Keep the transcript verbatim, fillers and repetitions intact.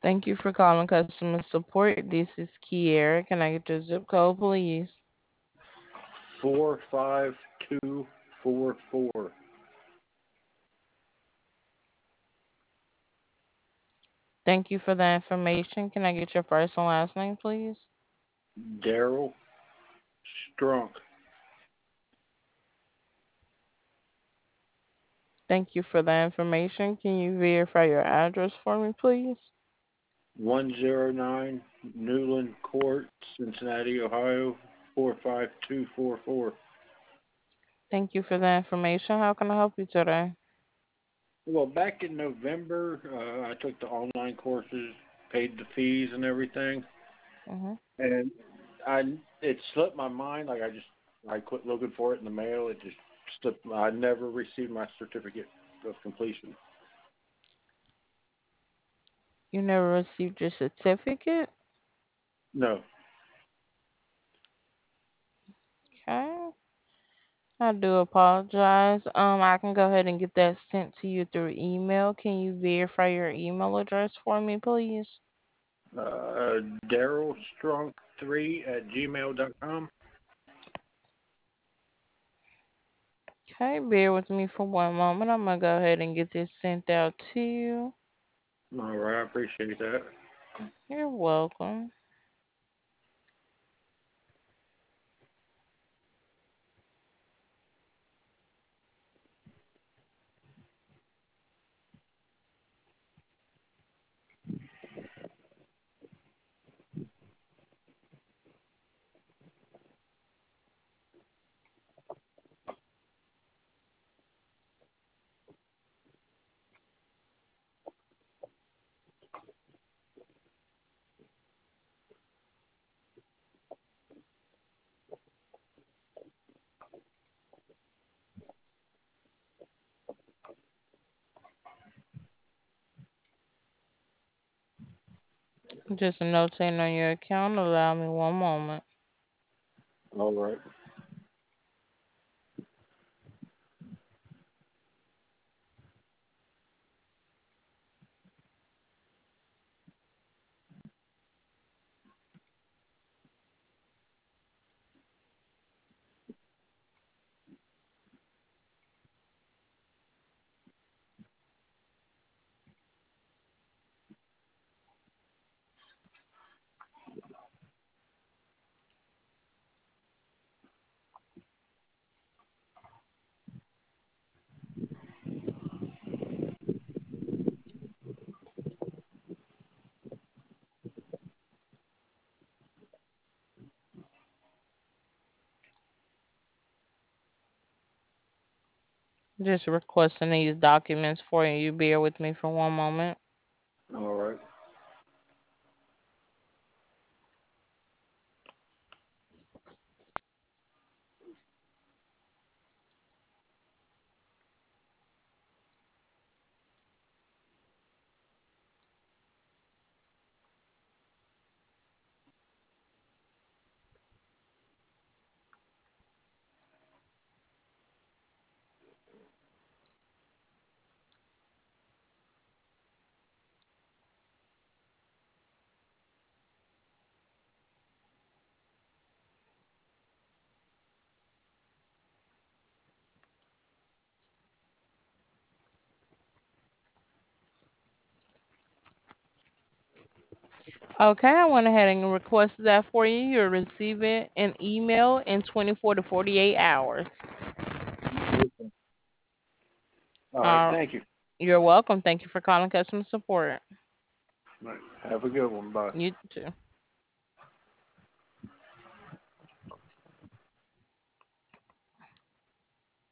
Thank you for calling customer support. This is Kiera. Can I get your zip code, please? Four five two four four. Thank you for the information. Can I get your first and last name, please? Daryl Strunk. Thank you for the information. Can you verify your address for me, please? One zero nine Newland Court, Cincinnati, Ohio. Four five two four four. Thank you for the information. How can I help you today? Well, back in November, uh, I took the online courses, paid the fees and everything, Mm-hmm. and I it slipped my mind. Like I just I quit looking for it in the mail. It just slipped. I never received my certificate of completion. You never received your certificate? No. Okay. I do apologize. Um, I can go ahead and get that sent to you through email. Can you verify your email address for me, please? Uh, Daryl Strunk three at gmail dot com. Okay, bear with me for one moment. I'm gonna go ahead and get this sent out to you. All right, I appreciate that. You're welcome. Just notating on your account. Allow me one moment. All right. Just requesting these documents for you. You bear with me for one moment. All right. Okay, I went ahead and requested that for you. You'll receive it in email in twenty-four to forty-eight hours. Okay. All right. Uh, Thank you. you're welcome. Thank you for calling customer support. All right. Have a good one. Bye. You too.